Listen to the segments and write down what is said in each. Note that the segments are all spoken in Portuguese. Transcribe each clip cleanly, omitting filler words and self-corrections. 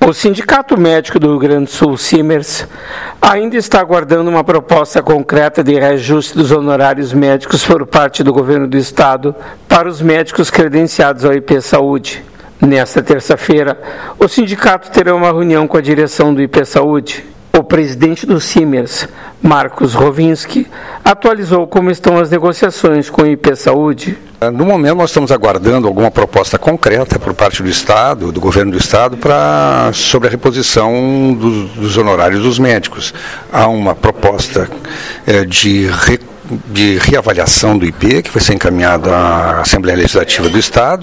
O Sindicato Médico do Rio Grande do Sul, Simers, ainda está aguardando uma proposta concreta de reajuste dos honorários médicos por parte do governo do estado para os médicos credenciados ao IP Saúde. Nesta terça-feira, o sindicato terá uma reunião com a direção do IP Saúde. O presidente do Simers, Marcos Rovinski, atualizou como estão as negociações com o IP Saúde. No momento, nós estamos aguardando alguma proposta concreta por parte do Estado, do governo do Estado, sobre a reposição dos honorários dos médicos. Há uma proposta de reavaliação do IP, que vai ser encaminhada à Assembleia Legislativa do Estado.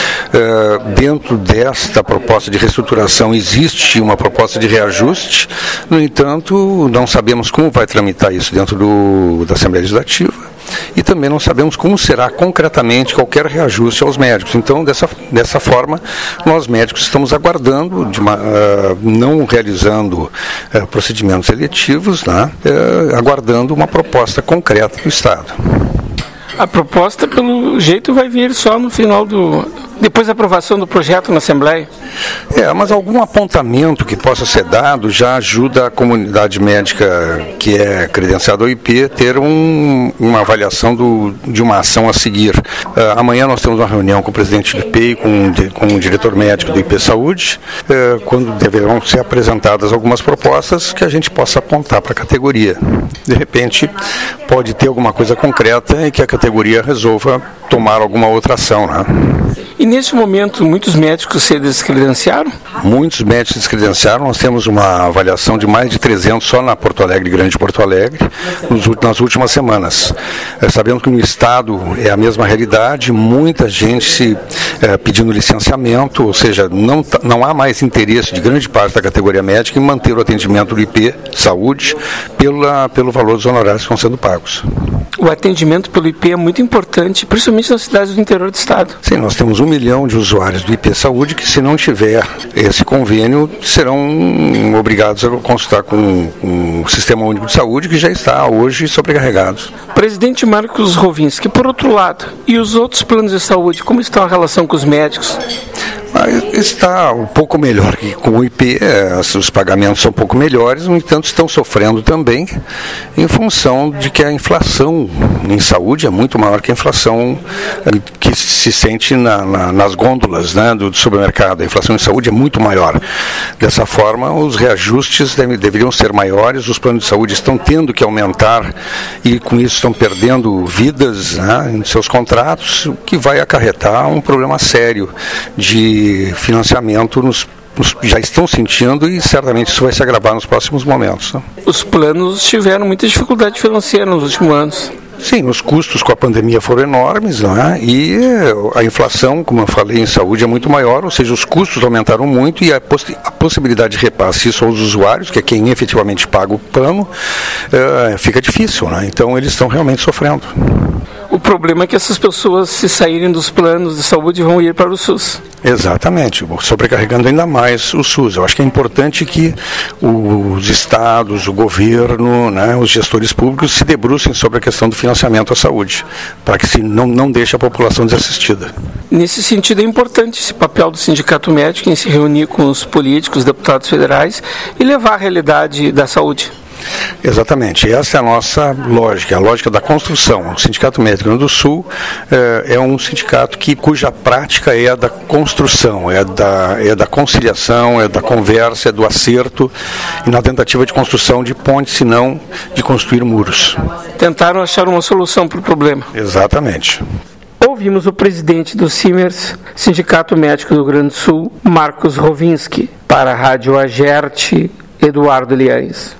Dentro desta proposta de reestruturação existe uma proposta de reajuste, no entanto, não sabemos como vai tramitar isso dentro da Assembleia Legislativa. E também não sabemos como será concretamente qualquer reajuste aos médicos. Então, dessa forma, nós médicos estamos aguardando, não realizando procedimentos eletivos, aguardando uma proposta concreta do Estado. A proposta, pelo jeito, vai vir só no final depois da aprovação do projeto na Assembleia. Mas algum apontamento que possa ser dado já ajuda a comunidade médica que é credenciada ao IP ter uma avaliação de uma ação a seguir. Amanhã nós temos uma reunião com o presidente do IP e com o diretor médico do IP Saúde, quando deverão ser apresentadas algumas propostas que a gente possa apontar para a categoria. De repente, pode ter alguma coisa concreta e que a categoria resolva tomar alguma outra ação, E nesse momento, muitos médicos se descredenciaram? Muitos médicos se descredenciaram. Nós temos uma avaliação de mais de 300 só na Porto Alegre, Grande Porto Alegre, nas últimas semanas. Sabemos que no Estado é a mesma realidade, muita gente pedindo licenciamento, ou seja, não há mais interesse de grande parte da categoria médica em manter o atendimento do IP Saúde pelo valor dos honorários que estão sendo pagos. O atendimento pelo IP é muito importante, principalmente nas cidades do interior do estado. Sim, nós temos 1 milhão de usuários do IP Saúde que, se não tiver esse convênio, serão obrigados a consultar com o Sistema Único de Saúde, que já está hoje sobrecarregado. Presidente Marcos Rovinski, por outro lado, e os outros planos de saúde, como está a relação com os médicos? Está um pouco melhor que com o IP, os pagamentos são um pouco melhores, no entanto estão sofrendo também em função de que a inflação em saúde é muito maior que a inflação que se sente nas gôndolas do supermercado. A inflação em saúde é muito maior. Dessa forma, os reajustes deveriam ser maiores, os planos de saúde estão tendo que aumentar e com isso estão perdendo vidas em seus contratos, o que vai acarretar um problema sério de financiamento já estão sentindo e certamente isso vai se agravar nos próximos momentos. Os planos tiveram muita dificuldade financeira nos últimos anos. Sim, os custos com a pandemia foram enormes, e a inflação, como eu falei, em saúde é muito maior, ou seja, os custos aumentaram muito e a possibilidade de repasse isso aos usuários, que é quem efetivamente paga o plano, fica difícil, Então eles estão realmente sofrendo. O problema é que essas pessoas, se saírem dos planos de saúde, vão ir para o SUS. Exatamente, sobrecarregando ainda mais o SUS. Eu acho que é importante que os estados, o governo, os gestores públicos se debrucem sobre a questão do financiamento à saúde, para que não deixe a população desassistida. Nesse sentido, é importante esse papel do Sindicato Médico em se reunir com os políticos, deputados federais e levar a realidade da saúde. Exatamente, essa é a nossa lógica, a lógica da construção. O Sindicato Médico do Rio Grande do Sul é um sindicato cuja prática é a da construção, é da conciliação, é da conversa, é do acerto e na tentativa de construção de pontes, se não de construir muros. Tentaram achar uma solução para o problema. Exatamente. Ouvimos o presidente do Simers, Sindicato Médico do Rio Grande do Sul, Marcos Rovinski. Para a Rádio Agerte, Eduardo Liães.